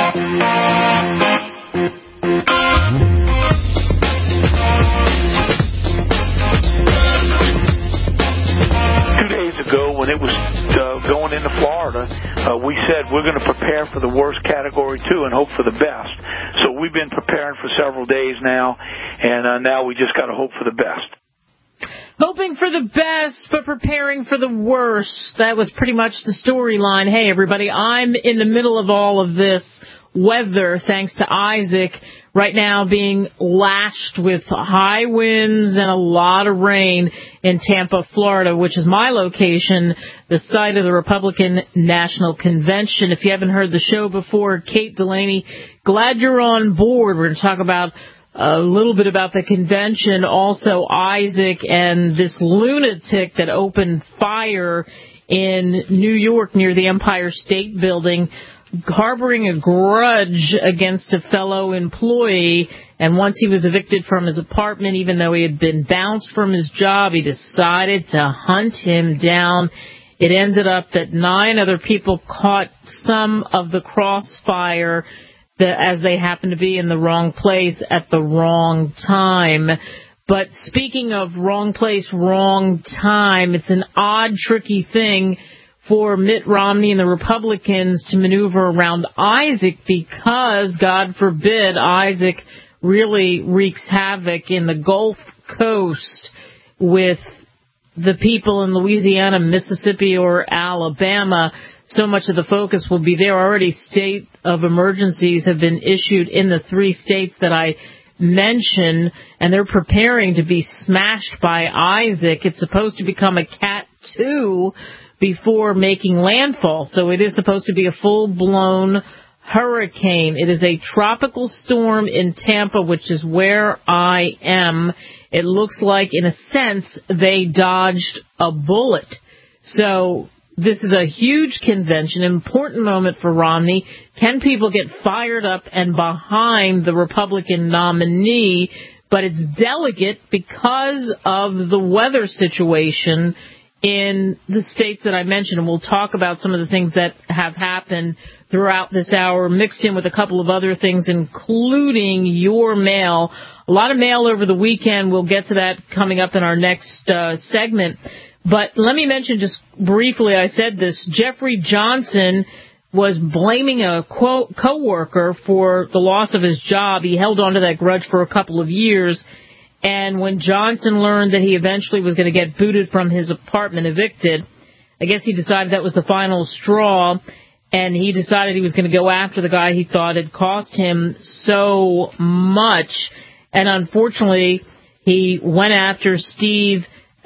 Ago, when it was going into Florida, we said we're going to prepare for the worst Category 2 and hope for the best. So we've been preparing for several days now, and now we just got to hope for the best. Hoping for the best, but preparing for the worst. That was pretty much the storyline. Hey, everybody, I'm in the middle of all of this weather, thanks to Isaac, right now being lashed with high winds and a lot of rain in Tampa, Florida, which is my location, the site of the Republican National Convention. If you haven't heard the show before, Kate Delaney, glad you're on board. We're going to talk about a little bit about the convention, also Isaac and this lunatic that opened fire in New York near the Empire State Building, harboring a grudge against a fellow employee, and once he was evicted from his apartment, even though he had been bounced from his job, he decided to hunt him down. It ended up that 9 other people caught some of the crossfire as they happened to be in the wrong place at the wrong time. But speaking of wrong place, wrong time, it's an odd, tricky thing for Mitt Romney and the Republicans to maneuver around Isaac because, God forbid, Isaac really wreaks havoc in the Gulf Coast with the people in Louisiana, Mississippi, or Alabama. So much of the focus will be there. Already state of emergencies have been issued in the 3 states that I mentioned, and they're preparing to be smashed by Isaac. It's supposed to become a Cat 2 before making landfall. So it is supposed to be a full-blown hurricane. It is a tropical storm in Tampa, which is where I am. It looks like, in a sense, they dodged a bullet. So this is a huge convention, an important moment for Romney. Can people get fired up and behind the Republican nominee? But it's delicate because of the weather situation in the states that I mentioned, and we'll talk about some of the things that have happened throughout this hour, mixed in with a couple of other things, including your mail. A lot of mail over the weekend. We'll get to that coming up in our next segment. But let me mention just briefly, I said this, Jeffrey Johnson was blaming a co-worker for the loss of his job. He held on to that grudge for a couple of years. And when Johnson learned that he eventually was going to get booted from his apartment, evicted, I guess he decided that was the final straw, and he decided he was going to go after the guy he thought had cost him so much. And unfortunately, he went after Steve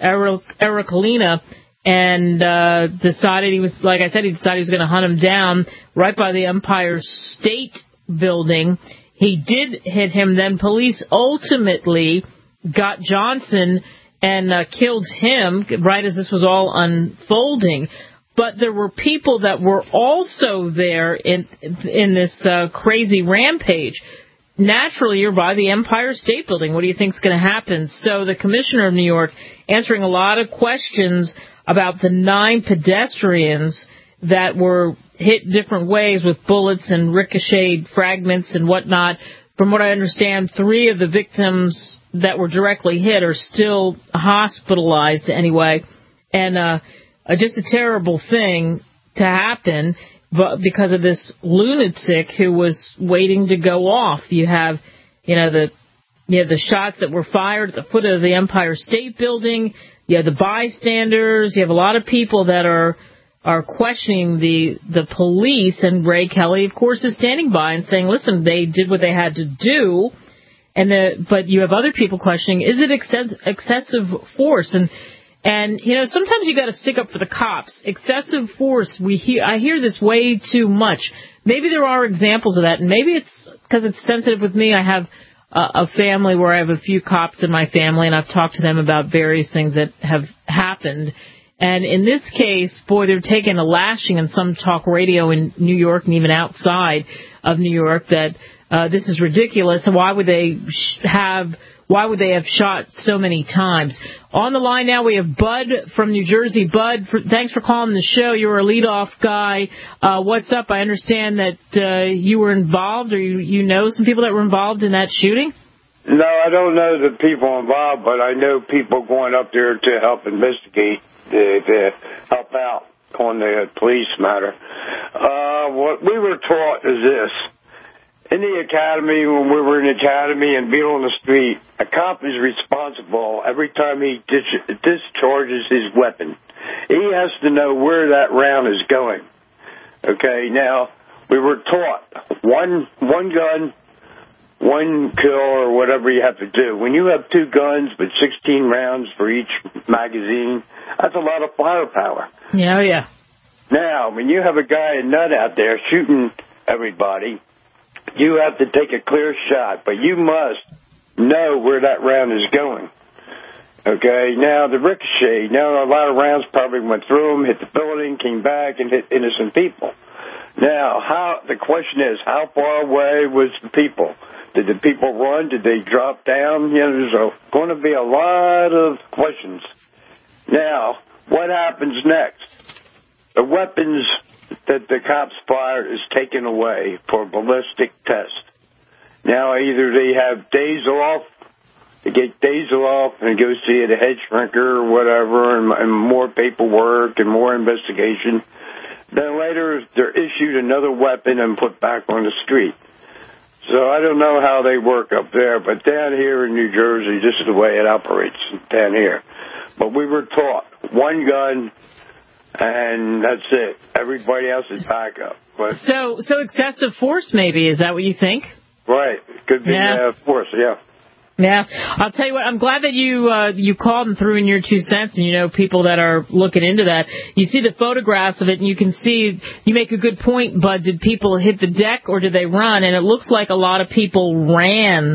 Erocolina and decided he was going to hunt him down right by the Empire State Building. He did hit him. Then police ultimately got Johnson and killed him right as this was all unfolding. But there were people that were also there in this crazy rampage. Naturally, you're by the Empire State Building. What do you think is going to happen? So the commissioner of New York answering a lot of questions about the 9 pedestrians that were hit different ways with bullets and ricocheted fragments and whatnot. From what I understand, 3 of the victims that were directly hit are still hospitalized anyway. And just a terrible thing to happen because of this lunatic who was waiting to go off. You have, the shots that were fired at the foot of the Empire State Building. You have the bystanders. You have a lot of people that are questioning the police, and Ray Kelly, of course, is standing by and saying, listen, they did what they had to do. But you have other people questioning, is it excessive force? And sometimes you got to stick up for the cops. Excessive force, I hear this way too much. Maybe there are examples of that, and maybe it's because it's sensitive with me. I have a family where I have a few cops in my family, and I've talked to them about various things that have happened. And in this case, boy, they're taking a lashing in some talk radio in New York and even outside of New York that this is ridiculous. Why would they have shot so many times? On the line now we have Bud from New Jersey. Bud, thanks for calling the show. You're a leadoff guy. What's up? I understand that you were involved, or you know some people that were involved in that shooting? No, I don't know the people involved, but I know people going up there to help investigate, to help out on the police matter. What we were taught is this. In the academy, when we were in the academy and being on the street, a cop is responsible every time he discharges his weapon. He has to know where that round is going. Okay, now, we were taught one gun, one kill, or whatever you have to do. When you have 2 guns with 16 rounds for each magazine, that's a lot of firepower. Yeah. Now, when you have a guy, a nut out there shooting everybody, you have to take a clear shot, but you must know where that round is going. Okay, now the ricochet, now a lot of rounds probably went through them, hit the building, came back, and hit innocent people. Now, the question is, how far away was the people? Did the people run? Did they drop down? There's going to be a lot of questions. Now, what happens next? The weapons that the cops fired is taken away for ballistic test. Now, either they have days off, they get days off and go see the head shrinker or whatever, and more paperwork and more investigation. Then later, they're issued another weapon and put back on the street. So I don't know how they work up there, but down here in New Jersey, this is the way it operates down here. But we were taught 1 gun, and that's it. Everybody else is backup. But so excessive force, maybe. Is that what you think? Right. Could be force, yeah. Yeah. I'll tell you what, I'm glad that you called and threw in your 2 cents, and people that are looking into that. You see the photographs of it, and you can see, you make a good point, Bud. Did people hit the deck, or did they run? And it looks like a lot of people ran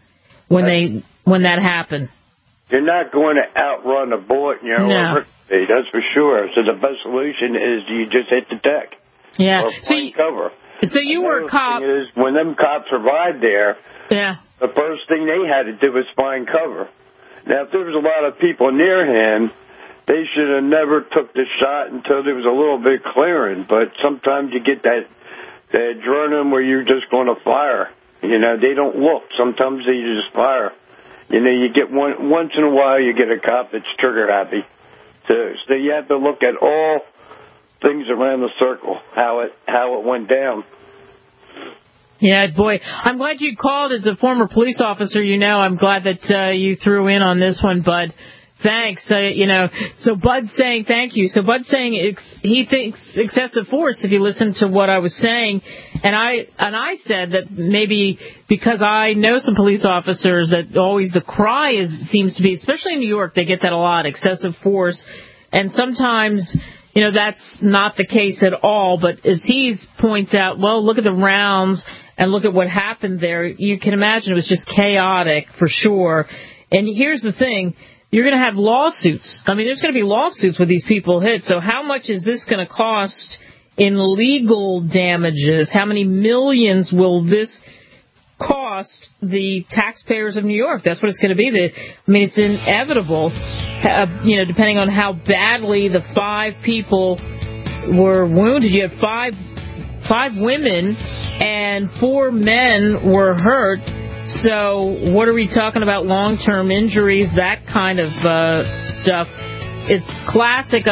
when that happened. You're not going to outrun a bullet, No. That's for sure. So the best solution is you just hit the deck. Yeah. Or find cover. So you were a cop. Is when them cops arrived there, the first thing they had to do was find cover. Now, if there was a lot of people near him, they should have never took the shot until there was a little bit clearing. But sometimes you get that adrenaline where you're just going to fire. They don't look. Sometimes they just fire. You get once in a while you get a cop that's trigger happy. So you have to look at all things around the circle, how it went down. Yeah, boy, I'm glad you called. As a former police officer, I'm glad that you threw in on this one, Bud. Thanks. So Bud's saying thank you. So Bud's saying he thinks excessive force, if you listen to what I was saying. And I said that maybe because I know some police officers that always the cry seems to be, especially in New York, they get that a lot, excessive force. And sometimes, that's not the case at all. But as he points out, well, look at the rounds and look at what happened there. You can imagine it was just chaotic for sure. And here's the thing. You're going to have lawsuits. I mean, there's going to be lawsuits with these people hit. So how much is this going to cost in legal damages? How many millions will this cost the taxpayers of New York? That's what it's going to be. It's inevitable, depending on how badly the 5 people were wounded. You had five women and 4 men were hurt. So what are we talking about? Long-term injuries, that kind of stuff. It's classic,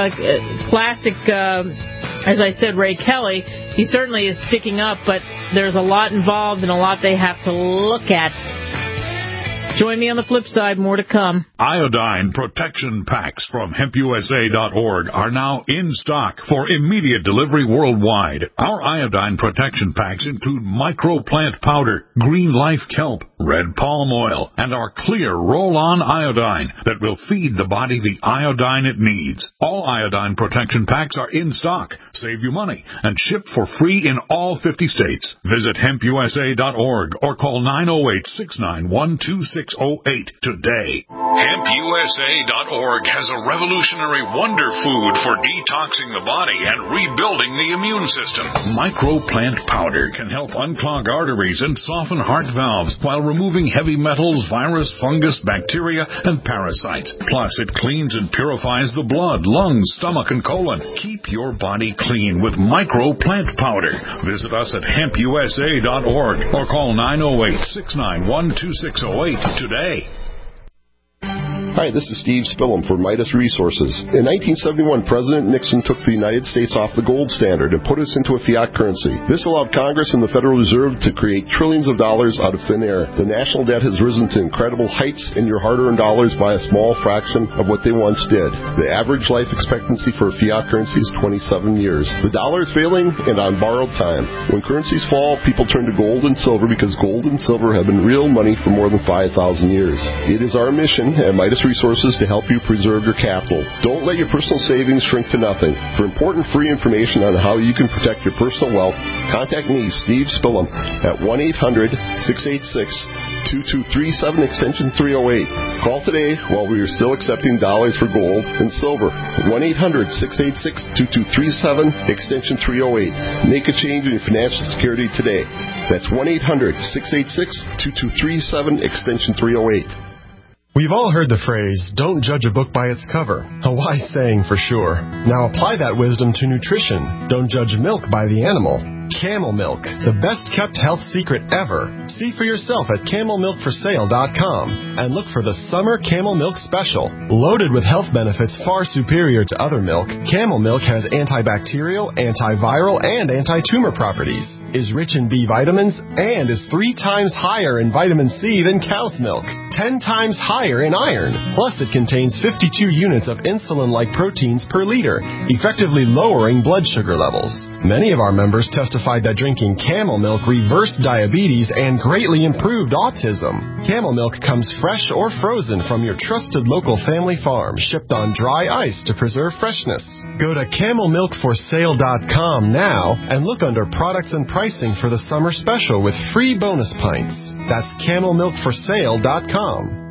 as I said, Ray Kelly. He certainly is sticking up, but there's a lot involved and a lot they have to look at. Join me on the flip side. More to come. Iodine protection packs from hempusa.org are now in stock for immediate delivery worldwide. Our iodine protection packs include microplant powder, green life kelp, red palm oil, and our clear roll-on iodine that will feed the body the iodine it needs. All iodine protection packs are in stock. Save you money and ship for free in all 50 states. Visit hempusa.org or call 908-691-2608 today. HempUSA.org has a revolutionary wonder food for detoxing the body and rebuilding the immune system. Microplant powder can help unclog arteries and soften heart valves while removing heavy metals, virus, fungus, bacteria, and parasites. Plus, it cleans and purifies the blood, lungs, stomach, and colon. Keep your body clean with Microplant powder. Visit us at HempUSA.org or call 908-691-2608 today. Hi, this is Steve Spillum for Midas Resources. In 1971, President Nixon took the United States off the gold standard and put us into a fiat currency. This allowed Congress and the Federal Reserve to create trillions of dollars out of thin air. The national debt has risen to incredible heights, and your hard-earned dollars by a small fraction of what they once did. The average life expectancy for a fiat currency is 27 years. The dollar is failing and on borrowed time. When currencies fall, people turn to gold and silver because gold and silver have been real money for more than 5,000 years. It is our mission at Midas Resources to help you preserve your capital. Don't let your personal savings shrink to nothing. For important free information on how you can protect your personal wealth, contact me, Steve Spillum, at 1-800-686-2237, extension 308. Call today while we are still accepting dollars for gold and silver. 1-800-686-2237, extension 308. Make a change in your financial security today. That's 1-800-686-2237, extension 308. We've all heard the phrase, don't judge a book by its cover. A wise saying for sure. Now apply that wisdom to nutrition. Don't judge milk by the animal. Camel Milk, the best-kept health secret ever. See for yourself at CamelMilkForSale.com and look for the Summer Camel Milk Special. Loaded with health benefits far superior to other milk, Camel Milk has antibacterial, antiviral, and anti-tumor properties, is rich in B vitamins, and is 3 times higher in vitamin C than cow's milk, 10 times higher in iron. Plus, it contains 52 units of insulin-like proteins per liter, effectively lowering blood sugar levels. Many of our members testified that drinking Camel Milk reversed diabetes and greatly improved autism. Camel Milk comes fresh or frozen from your trusted local family farm, shipped on dry ice to preserve freshness. Go to CamelMilkForSale.com now and look under products and pricing for the summer special with free bonus pints. That's CamelMilkForSale.com.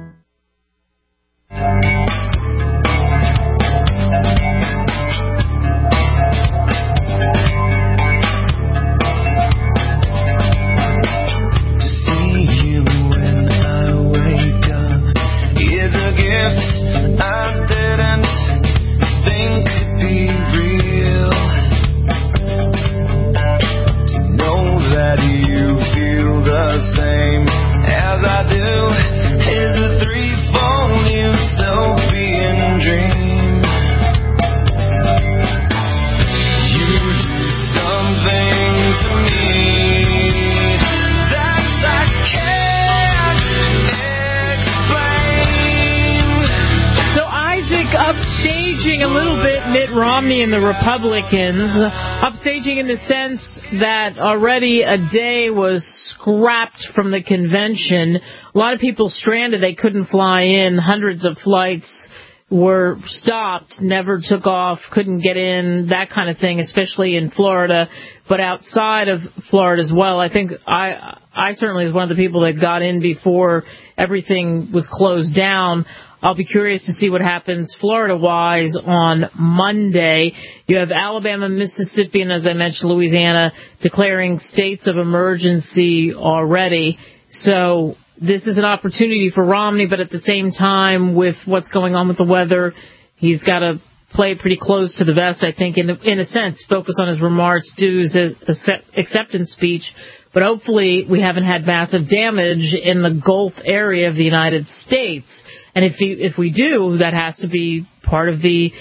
Romney and the Republicans, upstaging in the sense that already a day was scrapped from the convention. A lot of people stranded. They couldn't fly in. Hundreds of flights were stopped, never took off, couldn't get in, that kind of thing, especially in Florida, but outside of Florida as well. I think I certainly was one of the people that got in before everything was closed down. I'll be curious to see what happens Florida-wise on Monday. You have Alabama, Mississippi, and as I mentioned, Louisiana declaring states of emergency already. So this is an opportunity for Romney, but at the same time, with what's going on with the weather, he's got to play pretty close to the vest, I think, in a sense, focus on his remarks, do his acceptance speech. But hopefully we haven't had massive damage in the Gulf area of the United States. And if we do, that has to be part of the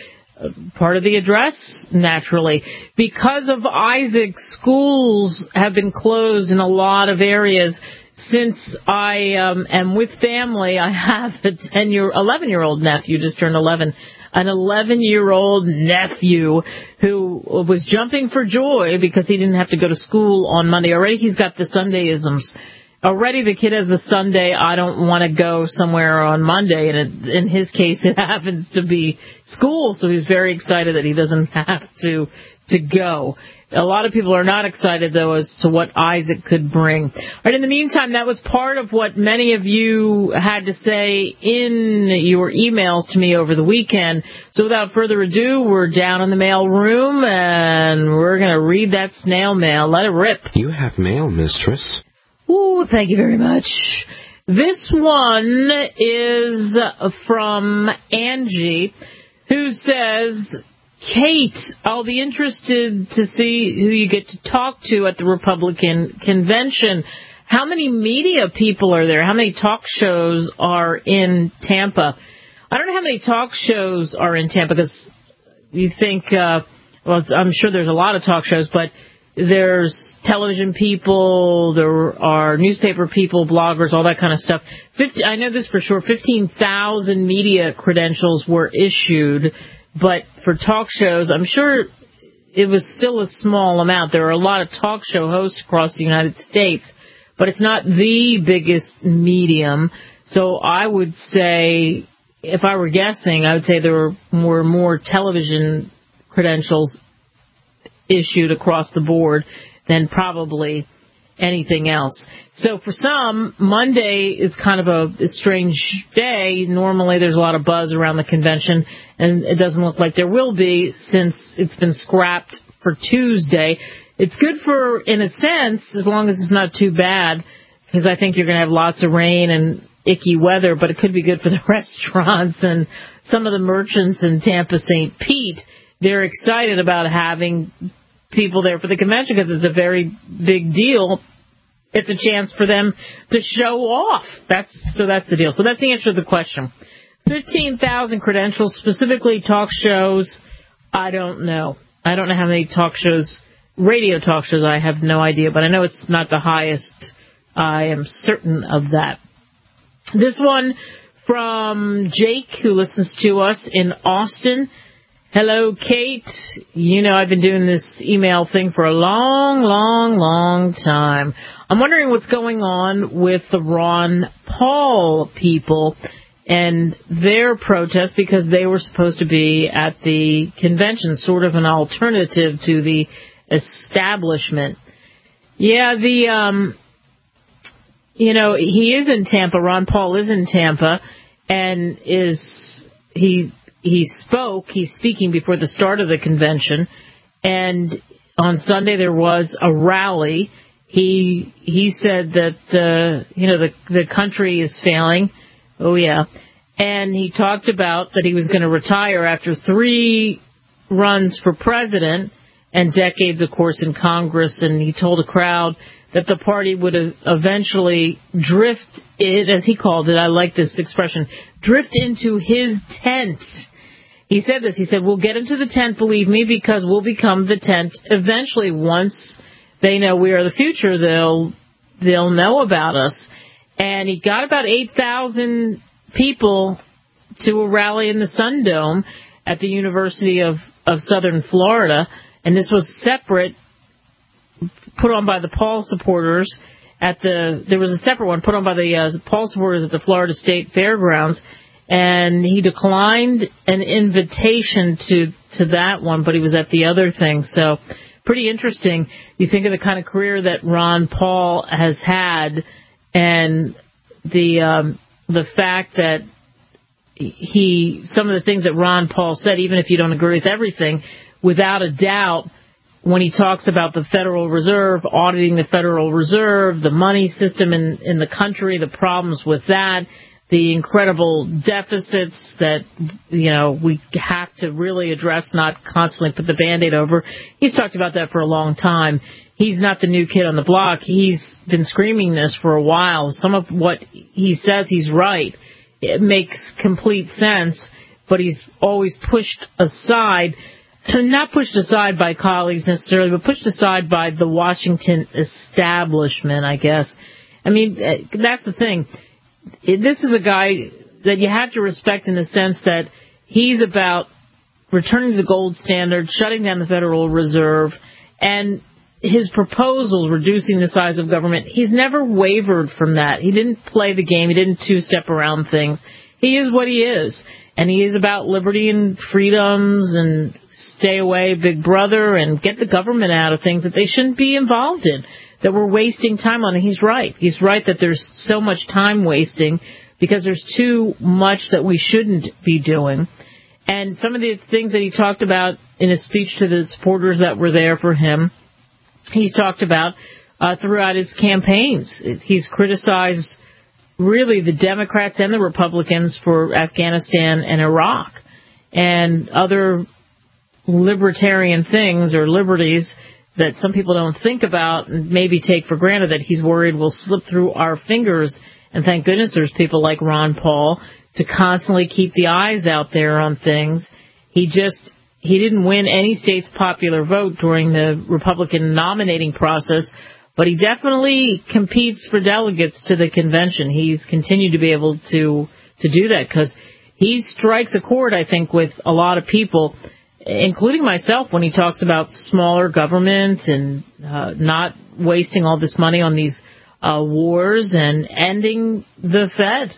address, naturally. Because of Isaac, schools have been closed in a lot of areas. Since I am with family, I have an 11-year-old nephew, just turned 11, an 11-year-old nephew who was jumping for joy because he didn't have to go to school on Monday. Already he's got the Sundayisms. Already the kid has a Sunday, I don't want to go somewhere on Monday, and in his case it happens to be school, so he's very excited that he doesn't have to go. A lot of people are not excited, though, as to what Isaac could bring. All right, in the meantime, that was part of what many of you had to say in your emails to me over the weekend. So without further ado, we're down in the mail room, and we're going to read that snail mail. Let it rip. You have mail, mistress. Ooh, thank you very much. This one is from Angie, who says, Kate, I'll be interested to see who you get to talk to at the Republican convention. How many media people are there? How many talk shows are in Tampa? I don't know how many talk shows are in Tampa, because you think, well, I'm sure there's a lot of talk shows, but there's television people, there are newspaper people, bloggers, all that kind of stuff. I know this for sure, 15,000 media credentials were issued. But for talk shows, I'm sure it was still a small amount. There are a lot of talk show hosts across the United States, but it's not the biggest medium. So I would say, if I were guessing, I would say there were more television credentials issued across the board than probably anything else. So for some, Monday is kind of a strange day. Normally there's a lot of buzz around the convention, and it doesn't look like there will be since it's been scrapped for Tuesday. It's good for, in a sense, as long as it's not too bad, because I think you're going to have lots of rain and icky weather, but it could be good for the restaurants and some of the merchants in Tampa St. Pete. They're excited about having people there for the convention because it's a very big deal. It's a chance for them to show off. That's the deal. So that's the answer to the question. 15,000 credentials, specifically talk shows. I don't know. I don't know how many talk shows, radio talk shows. I have no idea, but I know it's not the highest. I am certain of that. This one from Jake, who listens to us in Austin. Hello, Kate. You know I've been doing this email thing for a long time. I'm wondering what's going on with the Ron Paul people and their protest, because they were supposed to be at the convention, sort of an alternative to the establishment. Yeah, he is in Tampa. Ron Paul is in Tampa, and He's speaking before the start of the convention, and on Sunday there was a rally. He said that the country is failing. Oh yeah. And he talked about that he was going to retire after 3 runs for president and decades, of course, in Congress, and he told a crowd that the party would eventually drift it, as he called it, I like this expression, drift into his tent. He said this. He said, we'll get into the tent, believe me, because we'll become the tent eventually. Once they know we are the future, they'll know about us. And he got about 8,000 people to a rally in the Sun Dome at the University of Southern Florida. And this was separate, put on by the Paul supporters there was a separate one put on by the Paul supporters at the Florida State Fairgrounds. And he declined an invitation to that one, but he was at the other thing. So pretty interesting. You think of the kind of career that Ron Paul has had, and the fact that some of the things that Ron Paul said, even if you don't agree with everything, without a doubt, when he talks about the Federal Reserve, auditing the Federal Reserve, the money system in the country, the problems with that, the incredible deficits that, we have to really address, not constantly put the Band-Aid over. He's talked about that for a long time. He's not the new kid on the block. He's been screaming this for a while. Some of what he says, he's right. It makes complete sense, but he's always pushed aside, not pushed aside by colleagues necessarily, but pushed aside by the Washington establishment, I guess. I mean, that's the thing. This is a guy that you have to respect in the sense that he's about returning to the gold standard, shutting down the Federal Reserve, and his proposals reducing the size of government. He's never wavered from that. He didn't play the game. He didn't two-step around things. He is what he is, and he is about liberty and freedoms and stay away, Big Brother, and get the government out of things that they shouldn't be involved in, that we're wasting time on. And he's right. He's right that there's so much time wasting because there's too much that we shouldn't be doing. And some of the things that he talked about in his speech to the supporters that were there for him, he's talked about throughout his campaigns. He's criticized really the Democrats and the Republicans for Afghanistan and Iraq and other libertarian things or liberties that some people don't think about and maybe take for granted that he's worried will slip through our fingers. And thank goodness there's people like Ron Paul to constantly keep the eyes out there on things. He didn't win any state's popular vote during the Republican nominating process, but he definitely competes for delegates to the convention. He's continued to be able to do that because he strikes a chord, I think, with a lot of people, including myself, when he talks about smaller government and not wasting all this money on these wars and ending the Fed.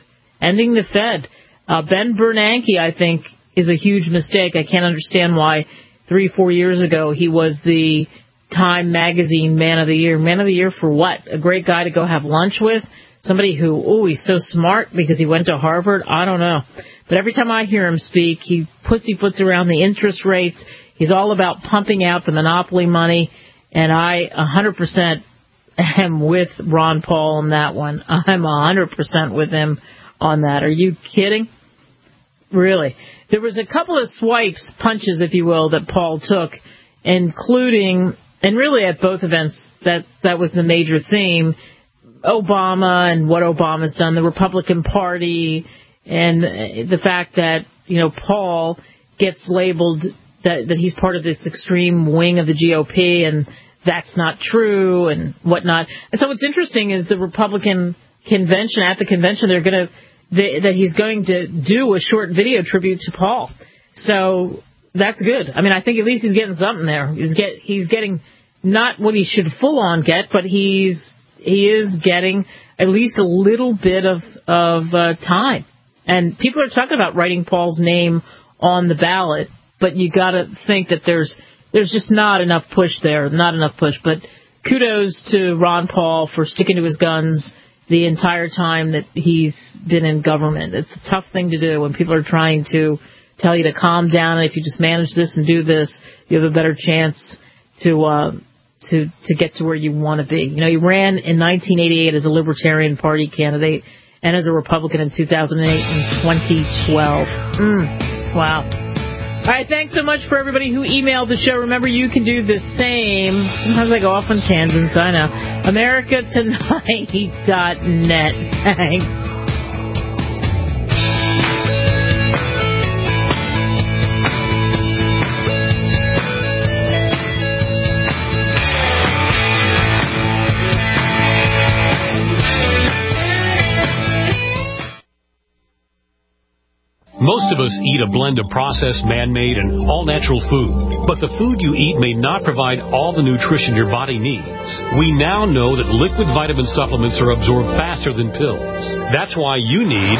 Ben Bernanke, I think, is a huge mistake. I can't understand why 3-4 years ago he was the Time Magazine Man of the Year. Man of the Year for what? A great guy to go have lunch with? Somebody who, he's so smart because he went to Harvard? I don't know. But every time I hear him speak, he pussyfoots around the interest rates. He's all about pumping out the monopoly money. And I 100% am with Ron Paul on that one. I'm 100% with him on that. Are you kidding? Really? There was a couple of swipes, punches, if you will, that Paul took, including, and really at both events, that was the major theme, Obama and what Obama's done, the Republican Party, and the fact that, Paul gets labeled that he's part of this extreme wing of the GOP, and that's not true, and whatnot. And so what's interesting is the Republican convention, at the convention, that he's going to do a short video tribute to Paul. So that's good. I mean, I think at least he's getting something there. He's getting not what he should full on get, but he is getting at least a little bit of time. And people are talking about writing Paul's name on the ballot, but you got to think that there's just not enough push there, not enough push. But kudos to Ron Paul for sticking to his guns the entire time that he's been in government. It's a tough thing to do when people are trying to tell you to calm down, and if you just manage this and do this, you have a better chance to get to where you want to be. He ran in 1988 as a Libertarian Party candidate and as a Republican in 2008 and 2012. Wow. All right, thanks so much for everybody who emailed the show. Remember, you can do the same. Sometimes I go off on tangents, I know. AmericaTonight.net. Thanks. Most of us eat a blend of processed, man-made, and all-natural food. But the food you eat may not provide all the nutrition your body needs. We now know that liquid vitamin supplements are absorbed faster than pills. That's why you need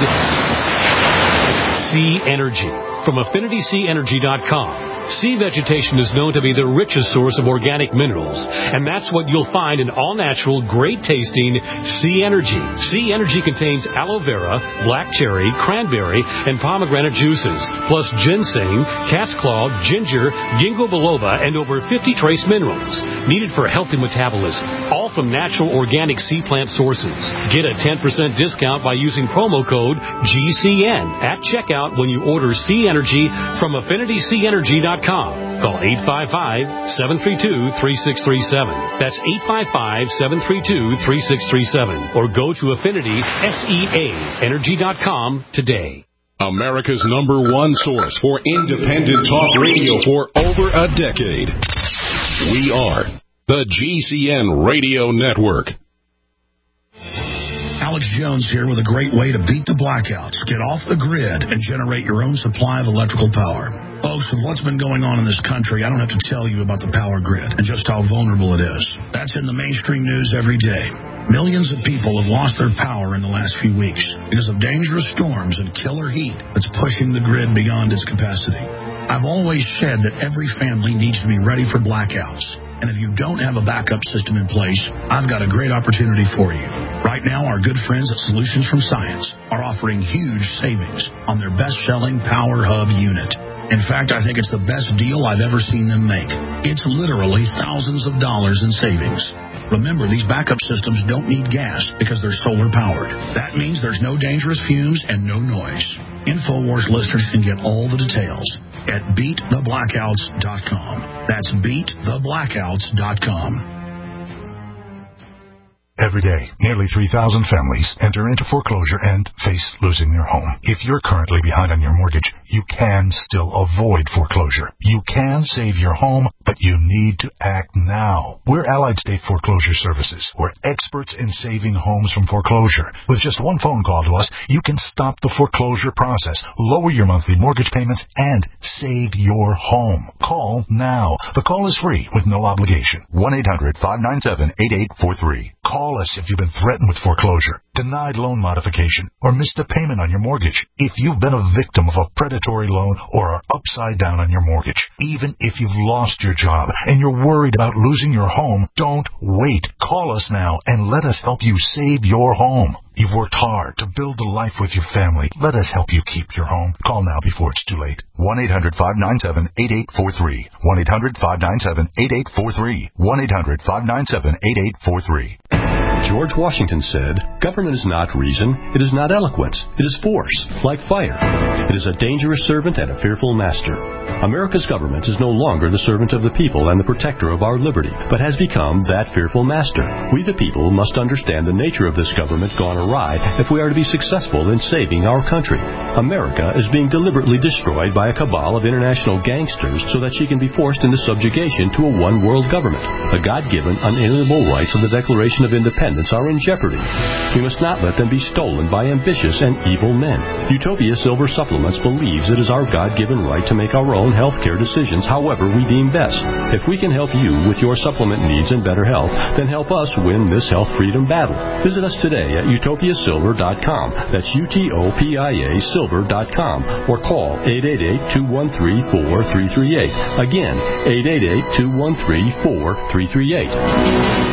Sea Energy from AffinitySeaEnergy.com. Sea vegetation is known to be the richest source of organic minerals, and that's what you'll find in all-natural, great-tasting Sea Energy. Sea Energy contains aloe vera, black cherry, cranberry, and pomegranate juices, plus ginseng, cat's claw, ginger, ginkgo biloba, and over 50 trace minerals needed for healthy metabolism, all from natural organic sea plant sources. Get a 10% discount by using promo code GCN at checkout when you order Sea Energy from AffinitySeaEnergy.com. Call 855-732-3637. That's 855-732-3637. Or go to AffinitySeaEnergy.com today. America's #1 source for independent talk radio for over a decade. We are the GCN Radio Network. Alex Jones here with a great way to beat the blackouts, get off the grid, and generate your own supply of electrical power. Folks, with what's been going on in this country, I don't have to tell you about the power grid and just how vulnerable it is. That's in the mainstream news every day. Millions of people have lost their power in the last few weeks because of dangerous storms and killer heat that's pushing the grid beyond its capacity. I've always said that every family needs to be ready for blackouts. And if you don't have a backup system in place, I've got a great opportunity for you. Right now, our good friends at Solutions from Science are offering huge savings on their best-selling Power Hub unit. In fact, I think it's the best deal I've ever seen them make. It's literally thousands of dollars in savings. Remember, these backup systems don't need gas because they're solar-powered. That means there's no dangerous fumes and no noise. InfoWars listeners can get all the details at BeatTheBlackouts.com. That's BeatTheBlackouts.com. Every day, nearly 3,000 families enter into foreclosure and face losing their home. If you're currently behind on your mortgage, you can still avoid foreclosure. You can save your home, but you need to act now. We're Allied State Foreclosure Services. We're experts in saving homes from foreclosure. With just one phone call to us, you can stop the foreclosure process, lower your monthly mortgage payments, and save your home. Call now. The call is free with no obligation. 1-800-597-8843. Call us if you've been threatened with foreclosure, denied loan modification, or missed a payment on your mortgage. If you've been a victim of a predatory loan or are upside down on your mortgage, even if you've lost your job and you're worried about losing your home, don't wait. Call us now and let us help you save your home. You've worked hard to build a life with your family. Let us help you keep your home. Call now before it's too late. 1-800-597-8843. 1-800-597-8843. 1-800-597-8843. George Washington said, "Government is not reason, it is not eloquence, it is force, like fire. It is a dangerous servant and a fearful master." America's government is no longer the servant of the people and the protector of our liberty, but has become that fearful master. We the people must understand the nature of this government gone awry if we are to be successful in saving our country. America is being deliberately destroyed by a cabal of international gangsters so that she can be forced into subjugation to a one-world government. The God-given, unalienable rights of the Declaration of Independence are in jeopardy. We must not let them be stolen by ambitious and evil men. Utopia Silver Supplements believes it is our God-given right to make our own health care decisions however we deem best. If we can help you with your supplement needs and better health, then help us win this health freedom battle. Visit us today at utopiasilver.com. That's UTOPIA Silver.com, or call 888-213-4338. Again, 888-213-4338.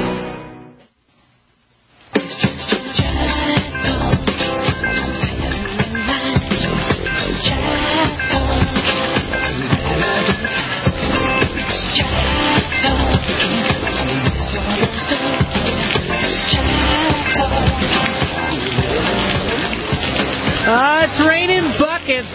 It's raining buckets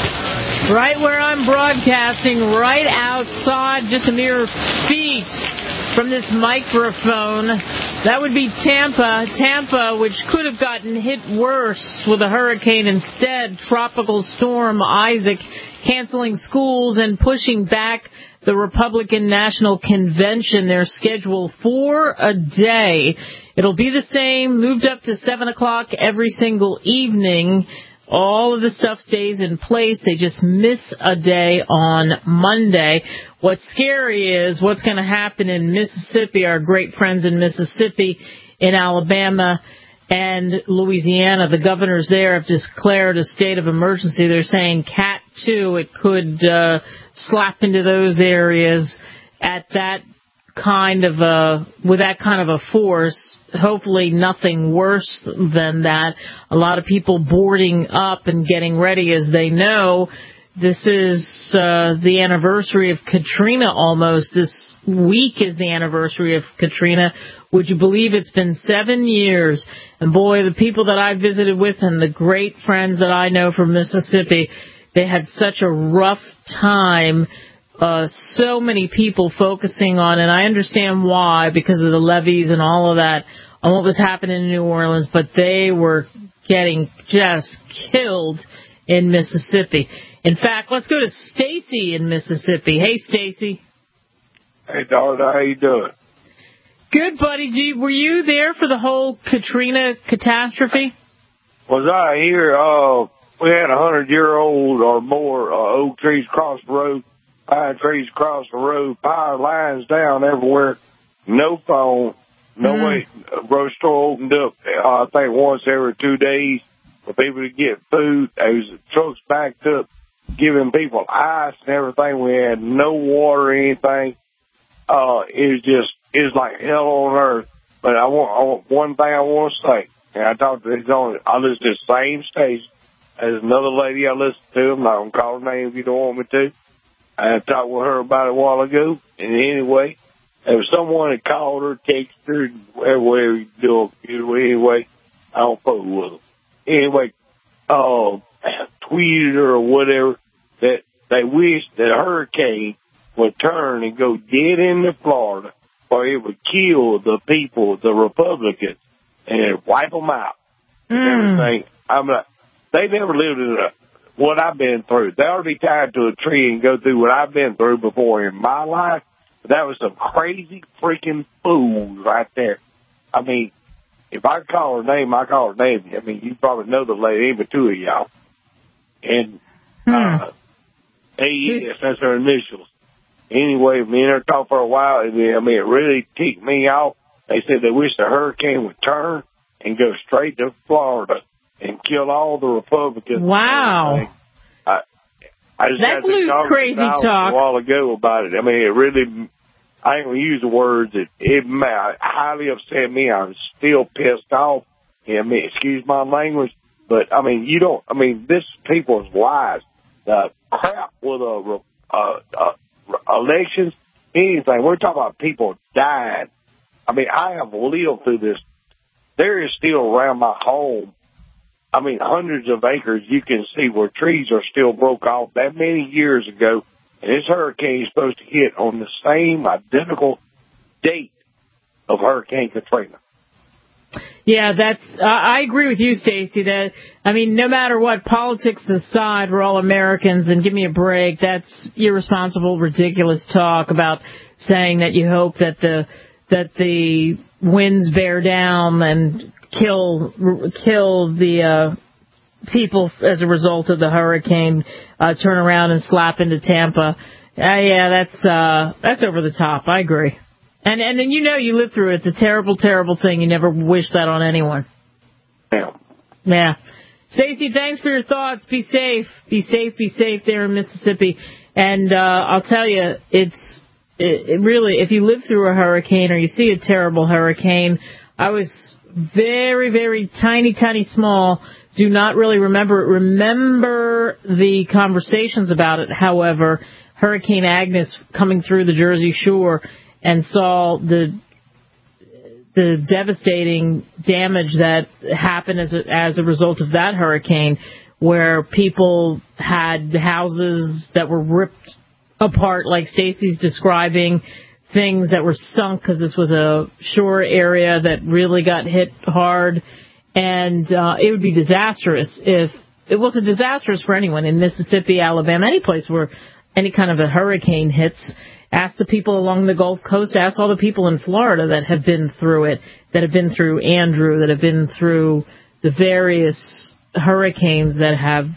right where I'm broadcasting, right outside, just a mere feet from this microphone. That would be Tampa. Tampa, which could have gotten hit worse with a hurricane. Instead, Tropical Storm Isaac canceling schools and pushing back the Republican National Convention. They're scheduled for a day. It'll be the same, moved up to 7 o'clock every single evening. All of the stuff stays in place. They just miss a day on Monday. What's scary is what's going to happen in Mississippi. Our great friends in Mississippi, in Alabama, and Louisiana. The governors there have declared a state of emergency. They're saying Cat 2, it could slap into those areas at that kind of with that kind of a force. Hopefully nothing worse than that. A lot of people boarding up and getting ready, as they know. This is the anniversary of Katrina almost. This week is the anniversary of Katrina. Would you believe it's been 7 years? And boy, the people that I visited with and the great friends that I know from Mississippi, they had such a rough time. So many people focusing on, and I understand why, because of the levees and all of that, on what was happening in New Orleans, but they were getting just killed in Mississippi. In fact, let's go to Stacy in Mississippi. Hey, Stacy. Hey, daughter, how you doing? Good, buddy. Gee, were you there for the whole Katrina catastrophe? Was I here? We had 100-year-old or more oak trees across the road, pine trees across the road, power lines down everywhere, no phone, no way. Grocery store opened up, I think, once every 2 days for people to get food. There was trucks backed up giving people ice and everything. We had no water or anything. It's like hell on earth. But I want one thing I want to say. And I talked to I listen to the same station as another lady I listen to. I'm not going to call her name if you don't want me to. I talked with her about it a while ago. And anyway, there was someone that called her, texted her, whatever you do. Anyway, I don't fool with them. Anyway, tweeted her or whatever that they wished that a hurricane would turn and go dead into Florida, or it would kill the people, the Republicans, and wipe them out and everything. I'm like, they never lived in what I've been through. They ought to be tied to a tree and go through what I've been through before in my life. That was some crazy freaking fools right there. I mean, if I call her name, I call her name. I mean, you probably know the lady, but two of y'all. And AES, that's her initials. Anyway, me and her talked for a while, and I mean, it really ticked me off. They said they wish the hurricane would turn and go straight to Florida and kill all the Republicans. Wow. I just that's loose crazy talk. A while ago about it. I mean, it really, I ain't going to use the words. It highly upset me. I'm still pissed off. I mean, excuse my language, but I mean, this people's lives. The crap with elections, anything. We're talking about people dying. I mean, I have lived through this. There is still around my home, I mean, hundreds of acres you can see where trees are still broke off that many years ago. And this hurricane is supposed to hit on the same identical date of Hurricane Katrina. Yeah, I agree with you, Stacey, that, I mean, no matter what, politics aside, we're all Americans, and give me a break. That's irresponsible, ridiculous talk about saying that you hope that the winds bear down and kill the people as a result of the hurricane, turn around and slap into Tampa. Yeah, that's over the top. I agree. And then you live through it. It's a terrible, terrible thing. You never wish that on anyone. Yeah. Stacey, thanks for your thoughts. Be safe. Be safe there in Mississippi. And I'll tell you, it really, if you live through a hurricane or you see a terrible hurricane, I was very, very tiny, small. Do not really remember it. Remember the conversations about it. However, Hurricane Agnes coming through the Jersey Shore and saw the devastating damage that happened as a result of that hurricane, where people had houses that were ripped apart, like Stacey's describing, things that were sunk because this was a shore area that really got hit hard. And it would be disastrous if it wasn't disastrous for anyone in Mississippi, Alabama, any place where any kind of a hurricane hits. Ask the people along the Gulf Coast. Ask all the people in Florida that have been through it, that have been through Andrew, that have been through the various hurricanes that have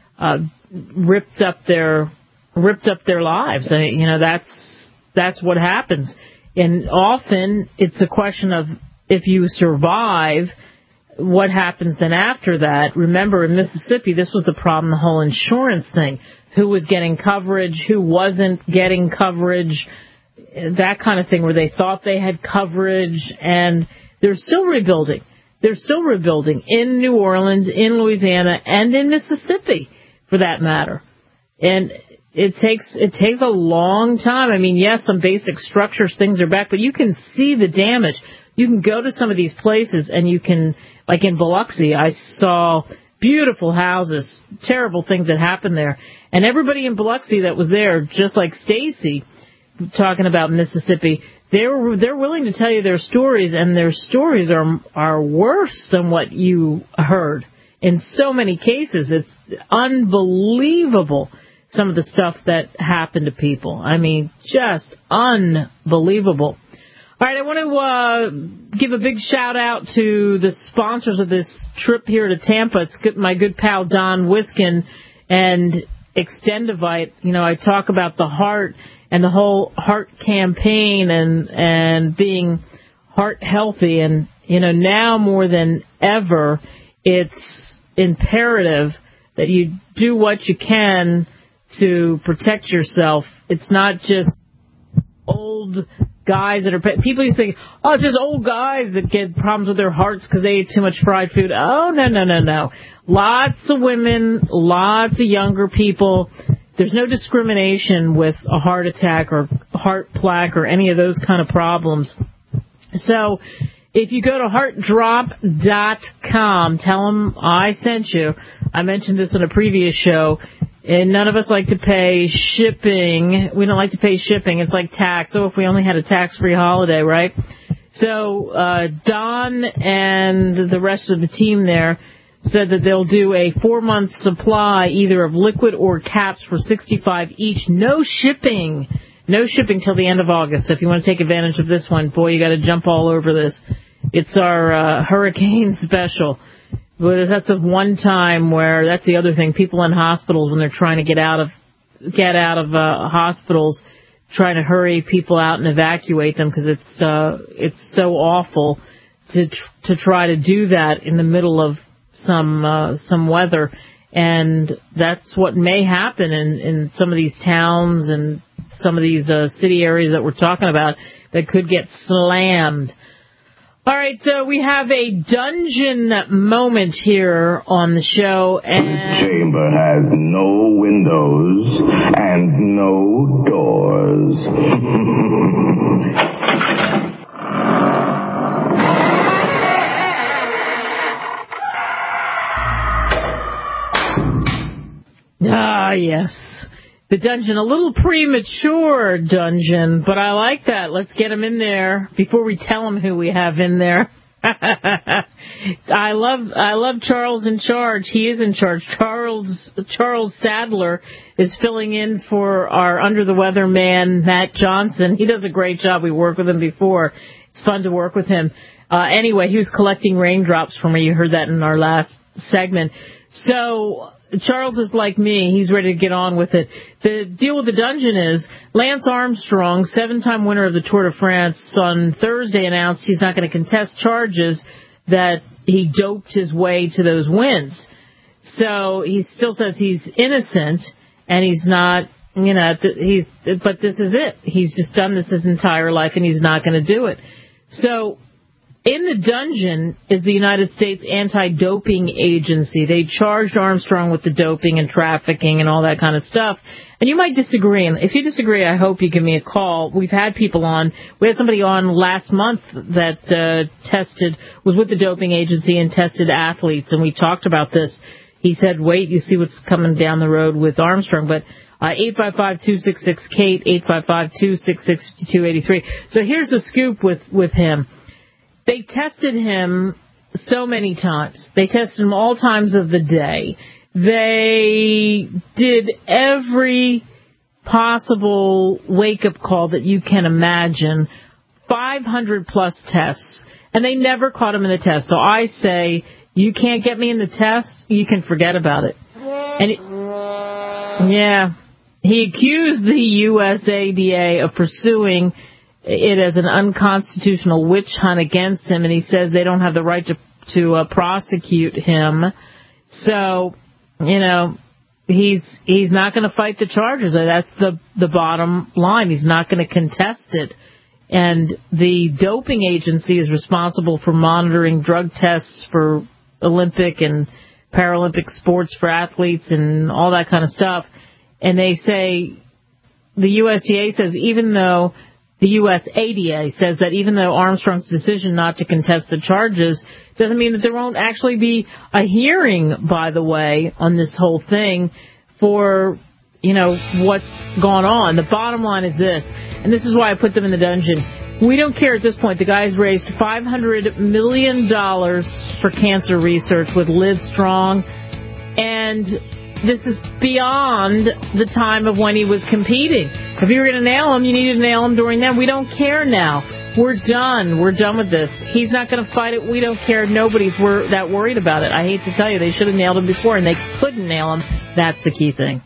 ripped up their lives. That's what happens. And often it's a question of if you survive, what happens then after that? Remember, in Mississippi, this was the problem, the whole insurance thing. Who was getting coverage, who wasn't getting coverage, that kind of thing, where they thought they had coverage, and they're still rebuilding. They're still rebuilding in New Orleans, in Louisiana, and in Mississippi, for that matter. And it takes a long time. I mean, yes, some basic structures, things are back, but you can see the damage. You can go to some of these places, and you can, like in Biloxi, I saw beautiful houses, terrible things that happened there. And everybody in Biloxi that was there, just like Stacey, talking about Mississippi, they're willing to tell you their stories, and their stories are worse than what you heard. In so many cases, it's unbelievable, some of the stuff that happened to people. I mean, just unbelievable. All right, I want to give a big shout-out to the sponsors of this trip here to Tampa. It's my good pal Don Wiskin and Extendivite. I talk about the heart and the whole heart campaign and being heart healthy. And, now more than ever, it's imperative that you do what you can to protect yourself. It's not just old guys that are... People used to think, oh, it's just old guys that get problems with their hearts because they ate too much fried food. Oh, no. Lots of women, lots of younger people. There's no discrimination with a heart attack or heart plaque or any of those kind of problems. So if you go to heartdrop.com, tell them I sent you. I mentioned this in a previous show. And none of us like to pay shipping. We don't like to pay shipping. It's like tax. Oh, if we only had a tax-free holiday, right? So Don and the rest of the team there said that they'll do a 4-month supply either of liquid or caps for $65 each. No shipping. No shipping till the end of August. So if you want to take advantage of this one, boy, you got to jump all over this. It's our hurricane special. But that's the one time where, that's the other thing, people in hospitals when they're trying to get out of hospitals, trying to hurry people out and evacuate them because it's so awful to try to do that in the middle of some weather, and that's what may happen in some of these towns and some of these city areas that we're talking about that could get slammed. All right, so we have a dungeon moment here on the show. And this chamber has no windows and no doors. Ah, yes. The dungeon, a little premature dungeon, but I like that. Let's get him in there before we tell him who we have in there. I love Charles in charge. He is in charge. Charles Sadler is filling in for our under the weather man, Matt Johnson. He does a great job. We worked with him before. It's fun to work with him. Anyway, he was collecting raindrops for me. You heard that in our last segment. So Charles is like me. He's ready to get on with it. The deal with the dungeon is Lance Armstrong, 7-time winner of the Tour de France, on Thursday announced he's not going to contest charges that he doped his way to those wins. So he still says he's innocent, and he's not, but this is it. He's just done this his entire life, and he's not going to do it. So in the dungeon is the United States Anti-Doping Agency. They charged Armstrong with the doping and trafficking and all that kind of stuff. And you might disagree. And if you disagree, I hope you give me a call. We've had people on. We had somebody on last month that was with the doping agency and tested athletes. And we talked about this. He said, wait, you see what's coming down the road with Armstrong. But 855-266-KATE, 855-266-5283. So here's the scoop with him. They tested him so many times. They tested him all times of the day. They did every possible wake-up call that you can imagine, 500-plus tests, and they never caught him in the test. So I say, you can't get me in the test, you can forget about it. And he accused the USADA of pursuing it as an unconstitutional witch hunt against him, and he says they don't have the right to prosecute him. So, he's not going to fight the charges. That's the bottom line. He's not going to contest it. And the doping agency is responsible for monitoring drug tests for Olympic and Paralympic sports for athletes and all that kind of stuff. And they say, the USDA says, the USADA says that even though Armstrong's decision not to contest the charges doesn't mean that there won't actually be a hearing, by the way, on this whole thing for, what's gone on. The bottom line is this, and this is why I put them in the dungeon. We don't care at this point. The guy's raised $500 million for cancer research with Live Strong, and this is beyond the time of when he was competing. If you were going to nail him, you needed to nail him during then. We don't care now. We're done. We're done with this. He's not going to fight it. We don't care. Nobody's that worried about it. I hate to tell you, they should have nailed him before, and they couldn't nail him. That's the key thing.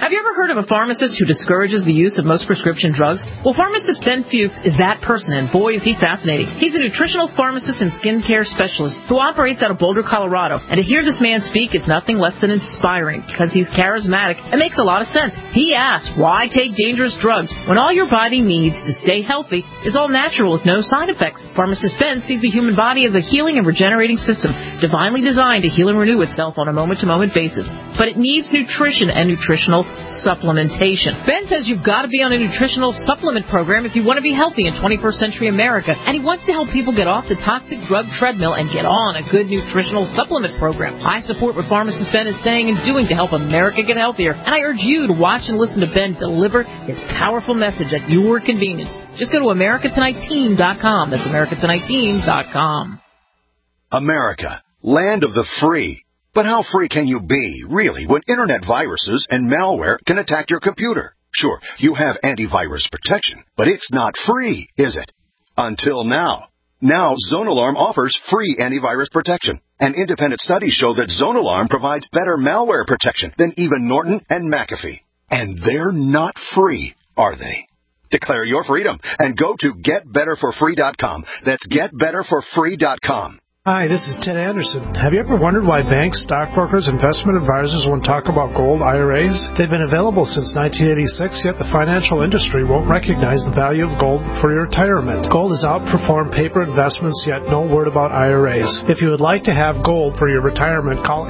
Have you ever heard of a pharmacist who discourages the use of most prescription drugs? Well, pharmacist Ben Fuchs is that person, and boy, is he fascinating. He's a nutritional pharmacist and skincare specialist who operates out of Boulder, Colorado. And to hear this man speak is nothing less than inspiring because he's charismatic and makes a lot of sense. He asks, why take dangerous drugs when all your body needs to stay healthy is all natural with no side effects? Pharmacist Ben sees the human body as a healing and regenerating system, divinely designed to heal and renew itself on a moment-to-moment basis. But it needs nutrition and nutritional supplementation. Ben says you've got to be on a nutritional supplement program if you want to be healthy in 21st century America, and he wants to help people get off the toxic drug treadmill and get on a good nutritional supplement program. I support what Pharmacist Ben is saying and doing to help America get healthier, and I urge you to watch and listen to Ben deliver his powerful message at your convenience. Just go to AmericaTonightTeam.com. That's AmericaTonightTeam.com. America, land of the free. But how free can you be, really, when internet viruses and malware can attack your computer? Sure, you have antivirus protection, but it's not free, is it? Until now. Now, ZoneAlarm offers free antivirus protection. And independent studies show that ZoneAlarm provides better malware protection than even Norton and McAfee. And they're not free, are they? Declare your freedom and go to GetBetterForFree.com. That's GetBetterForFree.com. Hi, this is Ted Anderson. Have you ever wondered why banks, stockbrokers, investment advisors won't talk about gold IRAs? They've been available since 1986, yet the financial industry won't recognize the value of gold for your retirement. Gold has outperformed paper investments, yet no word about IRAs. If you would like to have gold for your retirement, call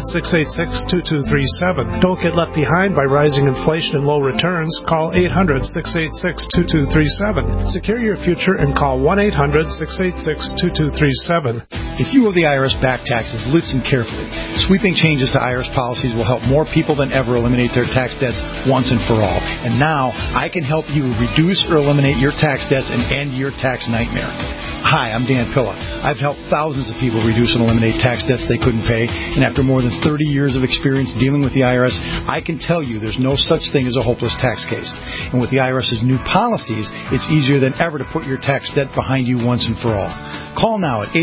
800-686-2237. Don't get left behind by rising inflation and low returns. Call 800-686-2237. Secure your future and call 1-800-686-2237. If you owe the IRS back taxes, listen carefully. Sweeping changes to IRS policies will help more people than ever eliminate their tax debts once and for all. And now, I can help you reduce or eliminate your tax debts and end your tax nightmare. Hi, I'm Dan Pilla. I've helped thousands of people reduce and eliminate tax debts they couldn't pay, and after more than 30 years of experience dealing with the IRS, I can tell you there's no such thing as a hopeless tax case. And with the IRS's new policies, it's easier than ever to put your tax debt behind you once and for all. Call now at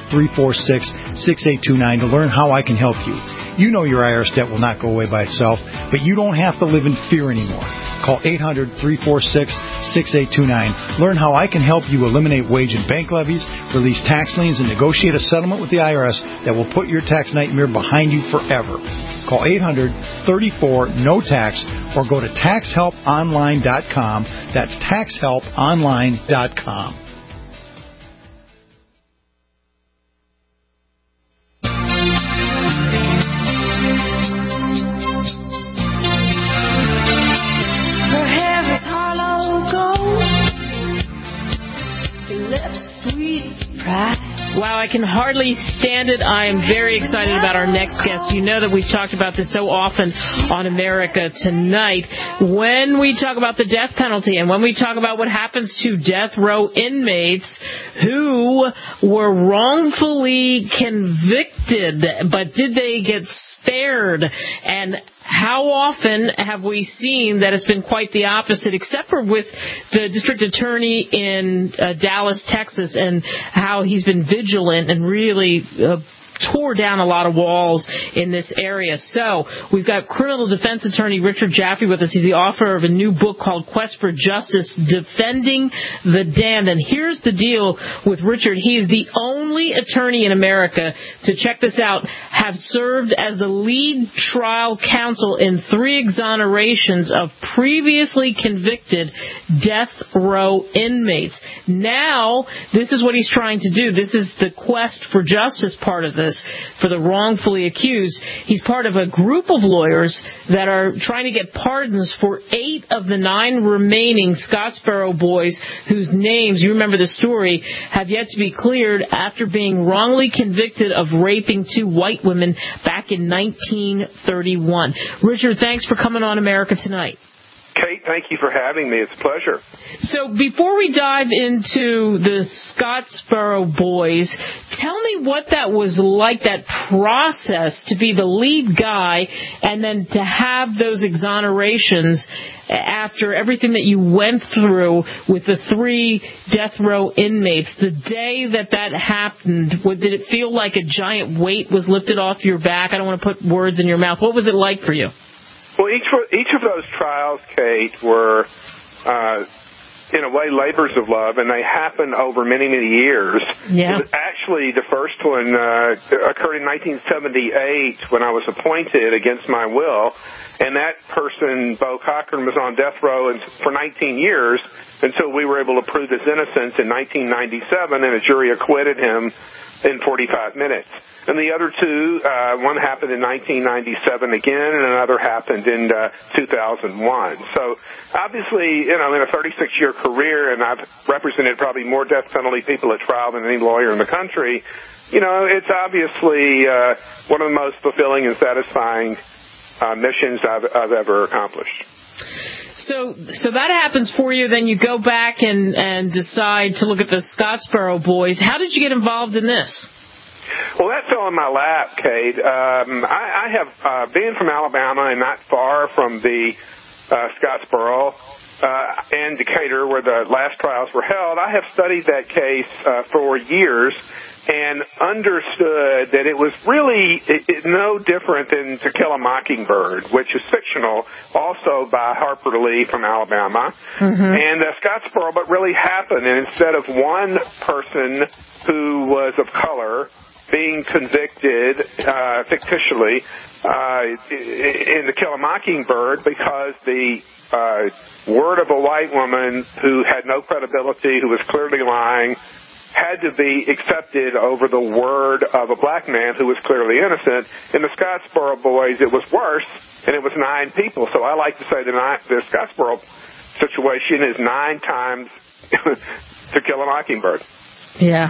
800-346-6829 to learn how I can help you. You know your IRS debt will not go away by itself, but you don't have to live in fear anymore. Call 800-346-6829. Learn how I can help you eliminate wage and bank levies, release tax liens, and negotiate a settlement with the IRS that will put your tax nightmare behind you forever. Call 800-34-NO-TAX or go to TaxHelpOnline.com. That's TaxHelpOnline.com. Wow, I can hardly stand it. I am very excited about our next guest. You know that we've talked about this so often on America Tonight. When we talk about the death penalty and when we talk about what happens to death row inmates who were wrongfully convicted, but did they get spared? And how often have we seen that it's been quite the opposite, except for with the district attorney in Dallas, Texas, and how he's been vigilant and really tore down a lot of walls in this area. So we've got criminal defense attorney Richard Jaffe with us. He's the author of a new book called Quest for Justice, Defending the Damned. And here's the deal with Richard. He is the only attorney in America to, check this out, have served as the lead trial counsel in 3 exonerations of previously convicted death row inmates. Now, this is what he's trying to do. This is the quest for justice part of this. For the wrongfully accused. He's part of a group of lawyers that are trying to get pardons for 8 of the 9 remaining Scottsboro boys whose names, you remember the story, have yet to be cleared after being wrongly convicted of raping 2 white women back in 1931. Richard, thanks for coming on America Tonight. Kate, thank you for having me. It's a pleasure. So before we dive into the Scottsboro boys, tell me what that was like, that process to be the lead guy and then to have those exonerations after everything that you went through with the 3 death row inmates. The day that happened, did it feel like a giant weight was lifted off your back? I don't want to put words in your mouth. What was it like for you? Well, each of those trials, Kate, were in a way labors of love, and they happened over many, many years. Yeah. Actually, the first one occurred in 1978 when I was appointed against my will, and that person, Bo Cochran, was on death row for 19 years until we were able to prove his innocence in 1997, and a jury acquitted him in 45 minutes. And the other two, one happened in 1997 again, and another happened in 2001. So obviously, in a 36-year career, and I've represented probably more death penalty people at trial than any lawyer in the country, it's obviously one of the most fulfilling and satisfying missions I've ever accomplished. So that happens for you, then you go back and decide to look at the Scottsboro boys. How did you get involved in this? Well, that fell in my lap, Kate. I have, being from Alabama and not far from the Scottsboro and Decatur, where the last trials were held, I have studied that case for years and understood that it was really no different than To Kill a Mockingbird, which is fictional, also by Harper Lee from Alabama, and Scottsboro, but really happened. And instead of one person who was of color being convicted fictitiously in To Kill a Mockingbird because the word of a white woman who had no credibility, who was clearly lying, had to be accepted over the word of a black man who was clearly innocent. In the Scottsboro boys, it was worse, and it was 9 people. So I like to say the Scottsboro situation is 9 times To Kill a Mockingbird. Yeah.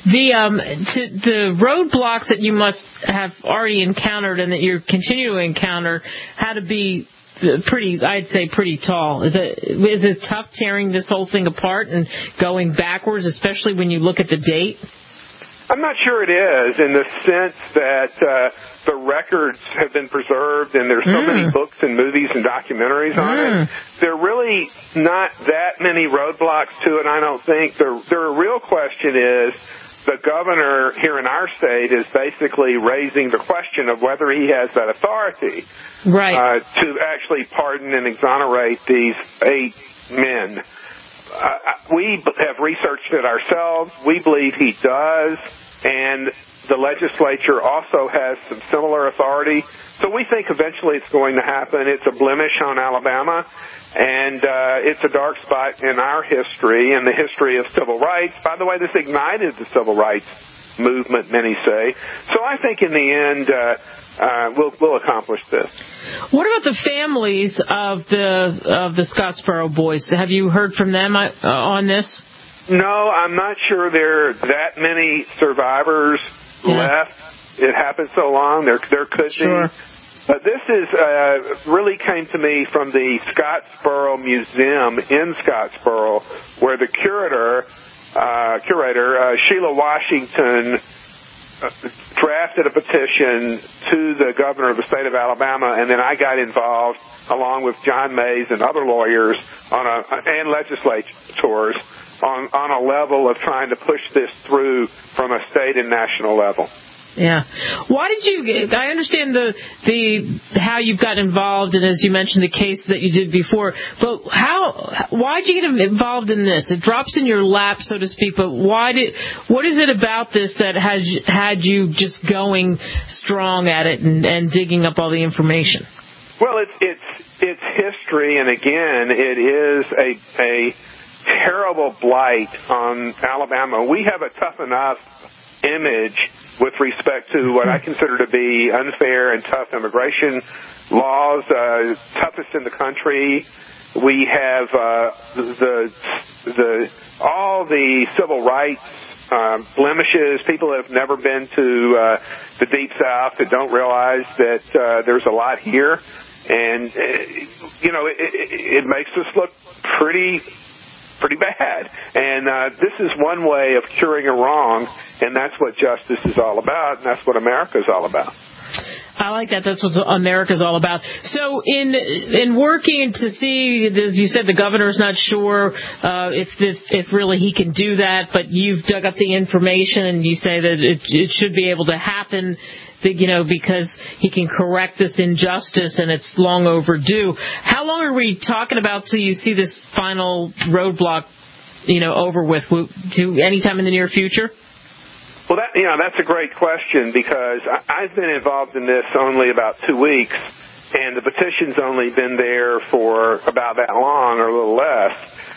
The roadblocks that you must have already encountered and that you continue to encounter had to be pretty tall. Is it tough tearing this whole thing apart and going backwards, especially when you look at the date? I'm not sure it is, in the sense that the records have been preserved and there's so many books and movies and documentaries on it. There are really not that many roadblocks to it, I don't think. The real question is, the governor here in our state is basically raising the question of whether he has that authority to actually pardon and exonerate these 8 men. We have researched it ourselves. We believe he does, and the legislature also has some similar authority. So we think eventually it's going to happen. It's a blemish on Alabama, and it's a dark spot in our history and the history of civil rights. By the way, this ignited the civil rights movement, many say. So I think in the end we'll accomplish this. What about the families of the Scottsboro boys? Have you heard from them on this? No, I'm not sure there are that many survivors left. It happened so long. There could be. But this is really came to me from the Scottsboro Museum in Scottsboro, where the curator Sheila Washington drafted a petition to the governor of the state of Alabama, and then I got involved along with John Mays and other lawyers and legislators on a level of trying to push this through from a state and national level. Yeah. Why did you? I understand how you've got involved, and as you mentioned, the case that you did before. But why did you get involved in this? It drops in your lap, so to speak. But what is it about this that has had you just going strong at it and digging up all the information? Well, it's history, and again, it is a terrible blight on Alabama. We have a tough enough image with respect to what I consider to be unfair and tough immigration laws, toughest in the country. We have all the civil rights blemishes. People that have never been to the Deep South that don't realize that there's a lot here, and it makes us look pretty bad. And this is one way of curing a wrong, and that's what justice is all about, and that's what America is all about. I like that. That's what America's all about. So in working to see, as you said, the governor's not sure if really he can do that, but you've dug up the information and you say that it should be able to happen, because he can correct this injustice and it's long overdue. How long are we talking about till you see this final roadblock, over with? To any time in the near future? Well, that's a great question, because I've been involved in this only about 2 weeks, and the petition's only been there for about that long or a little less.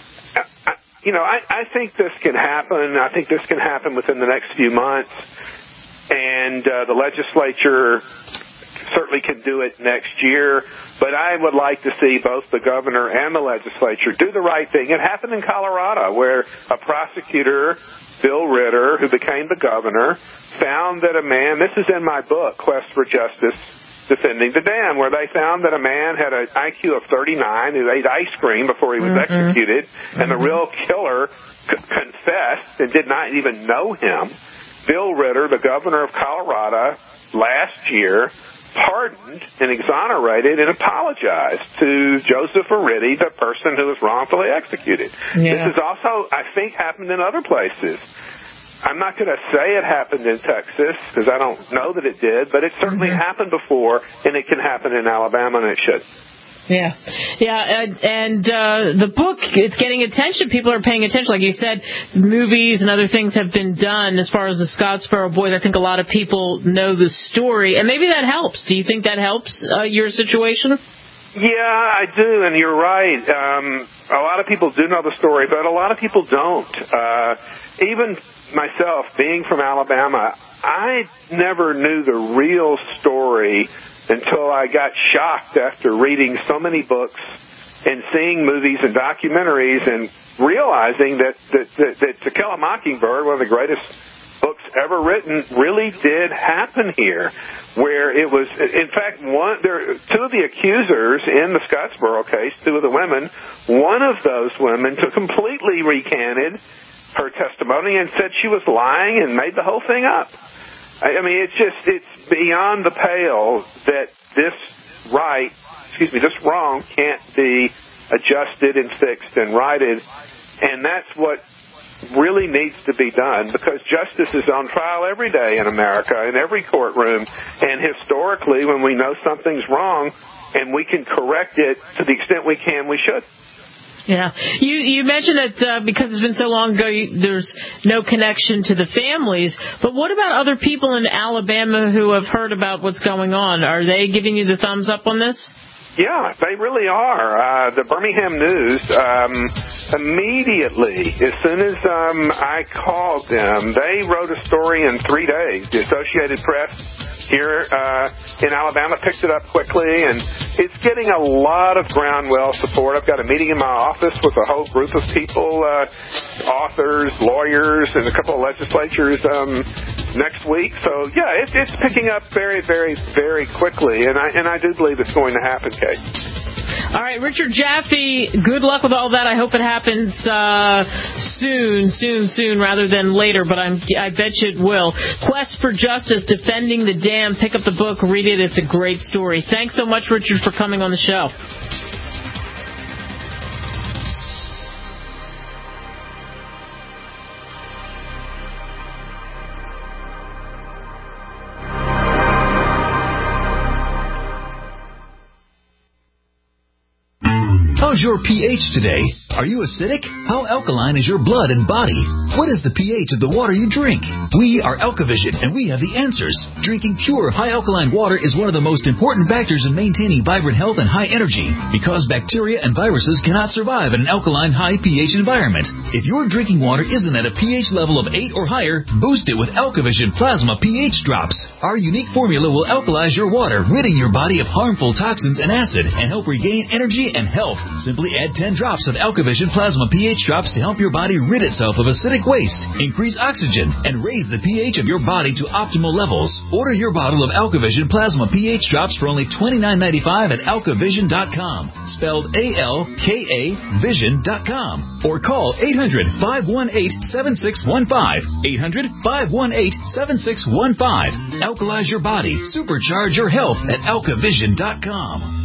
I think this can happen. I think this can happen within the next few months, and the legislature certainly can do it next year. But I would like to see both the governor and the legislature do the right thing. It happened in Colorado, where a prosecutor, Bill Ritter, who became the governor, found that a man, this is in my book, Quest for Justice, Defending the Dam, where they found that a man had an IQ of 39 who ate ice cream before he was executed, and the real killer confessed and did not even know him. Bill Ritter, the governor of Colorado, last year, pardoned and exonerated and apologized to Joseph Aridi, the person who was wrongfully executed. Yeah. This has also, I think, happened in other places. I'm not going to say it happened in Texas, because I don't know that it did, but it certainly happened before, and it can happen in Alabama, and it should. Yeah, and the book, it's getting attention. People are paying attention. Like you said, movies and other things have been done as far as the Scottsboro Boys. I think a lot of people know the story, and maybe that helps. Do you think that helps your situation? Yeah, I do, and you're right. A lot of people do know the story, but a lot of people don't. Even myself, being from Alabama, I never knew the real story until I got shocked after reading so many books and seeing movies and documentaries and realizing that To Kill a Mockingbird, one of the greatest books ever written, really did happen here, where it was, in fact, two of the accusers in the Scottsboro case, two of the women, one of those women completely recanted her testimony and said she was lying and made the whole thing up. I mean, it's beyond the pale that this wrong can't be adjusted and fixed and righted, and that's what really needs to be done, because justice is on trial every day in America, in every courtroom, and historically, when we know something's wrong and we can correct it to the extent we can, we should. Yeah. You mentioned that because it's been so long ago, there's no connection to the families. But what about other people in Alabama who have heard about what's going on? Are they giving you the thumbs up on this? Yeah, they really are. The Birmingham News, immediately, as soon as I called them, they wrote a story in 3 days. The Associated Press here in Alabama picked it up quickly, and it's getting a lot of ground-well support. I've got a meeting in my office with a whole group of people, authors, lawyers, and a couple of legislatures next week. So, yeah, it's picking up very, very, very quickly, and I do believe it's going to happen, Kate. All right, Richard Jaffe, good luck with all that. I hope it happens soon, rather than later, but I bet you it will. Quest for Justice, Defending the Dam. Pick up the book, read it. It's a great story. Thanks so much, Richard, for coming on the show. How's your pH today? Are you acidic? How alkaline is your blood and body? What is the pH of the water you drink? We are Alkavision, and we have the answers. Drinking pure, high alkaline water is one of the most important factors in maintaining vibrant health and high energy, because bacteria and viruses cannot survive in an alkaline, high pH environment. If your drinking water isn't at a pH level of 8 or higher, boost it with Alkavision Plasma pH Drops. Our unique formula will alkalize your water, ridding your body of harmful toxins and acid, and help regain energy and health. Simply add 10 drops of AlkaVision Plasma pH drops to help your body rid itself of acidic waste, increase oxygen, and raise the pH of your body to optimal levels. Order your bottle of AlkaVision Plasma pH drops for only $29.95 at AlkaVision.com, spelled A-L-K-A Vision.com, or call 800-518-7615, 800-518-7615. Alkalize your body, supercharge your health at AlkaVision.com.